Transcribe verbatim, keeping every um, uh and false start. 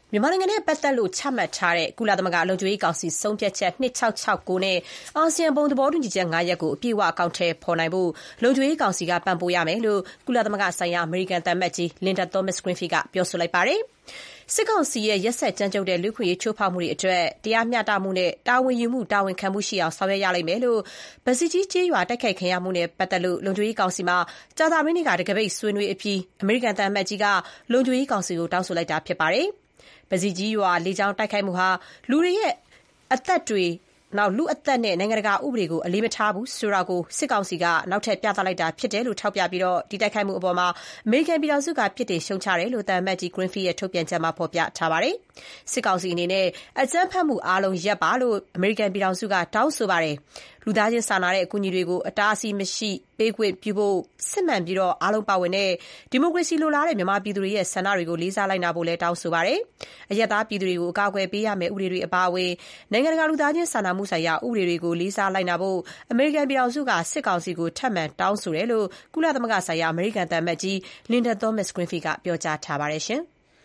မြန်မာနိုင်ငံနဲ့ပတ်သက်လို့ချမှတ်ထားတဲ့ကုလသမဂ္ဂလုံခြုံရေးကောင်စီဆုံးဖြတ်ချက်၂၆၆၉နဲ့အာဆီယံဘုံသဘောတူညီချက်၅ရပ်ကိုအပြည့်အဝအကောင်အထည်ဖော်နိုင်ဖို့လုံခြုံရေးကောင်စီကပံ့ပိုးရမယ်လို့ကုလသမဂ္ဂဆိုင်ရာအမေရိကန်သံအမတ်ကြီး Linda Thomas-Greenfield ကပြောဆိုလိုက်ပါတယ်။စစ်ကောင်စီရဲ့ရက်စက်ကြမ်းကြုတ်တဲ့လူ့အခွင့်အရေးချိုးဖောက်မှုတွေအတွက်တရားမျှတမှုနဲ့တာဝန်ယူမှုတာဝန်ခံမှုရှိအောင်ဆောင်ရွက်ရလိမ့်မယ်လို့ပစီကြီးကျေးရွာတိုက်ခိုက်ခံရမှုနဲ့ပတ်သက်လို့လုံခြုံရေးကောင်စီမှာကြာသပတေးနေ့ကတံခါးပိတ်ဆွေးနွေးအပြီးအမေရိကန်သံအမတ်ကြီးကလုံခြုံရေးကောင်စီကိုတောင်းဆိုလိုက်တာဖြစ်ပါတယ်။ပစီကြီးရွာလေကြောင်းတိုက်ခိုက်မှုဟာလူတွေရဲ့အသက်တွေနောက်လူအသက်နဲ့နိုင်ငံတကာဥပဒေကိုအလေးမထားဘူးဆိုတာကိုစစ်ကောင်စီကနောက်ထပ်ပြသလိုက်တာဖြစ်တယ်လို့ထောက်ပြပြီးဒီတိုက်ခိုက်မှုအပေါ်မှာအမေရိကန်ပြည်ထောင်စုကပြစ်တင်ရှုံချတယ်လို့သံအမတ်ကြီး Greenfield ရဲ့ထုတ်ပြန်ချက်မှာဖော်ပြထားပါတယ်။စစ်ကောင်စီအနေနဲ့အကြမ်းဖက်မှုအားလုံးရပ်ပါလို့အမေရိကန်ပြည်ထောင်စုကတောင်းဆိုပါတယ်။လူသားချင်းစာနာတဲ့အကူအညီတွေကိုအတားအဆီးမရှိပေးခွင့်ပြုဖို့စစ်မှန်ပြီးတော့အားလုံးပါဝင်တဲ့ဒီမိုကရေစီလိုလားတဲ့မြန်မာပြည်သူတွေရဲ့ဆန္ဒတွေကိုလေးစားလိုက်နာဖို့လည်းတောင်းဆိုပါတယ်။အရပ်သားပြည်သူတွေကိုအကာအကွယ်ပေးရမယ့်ဥပဒေတွေအပါအဝင်နိုင်ငံတကာလူသားချင်းစာနာမှုဆိုင်ရာဥပဒေတွေကိုလေးစားလိုက်နာဖို့အမေရိကန်ပြည်ထောင်စုကစစ်ကောင်စီကိုထပ်မံတောင်းဆိုတယ်လို့ကုလသမဂ္ဂဆိုင်ရာအမေရိကန်သံအမတ်ကြီး Linda Thomas-Greenfield ကပြောကြားထားပါတယ်ရှင်။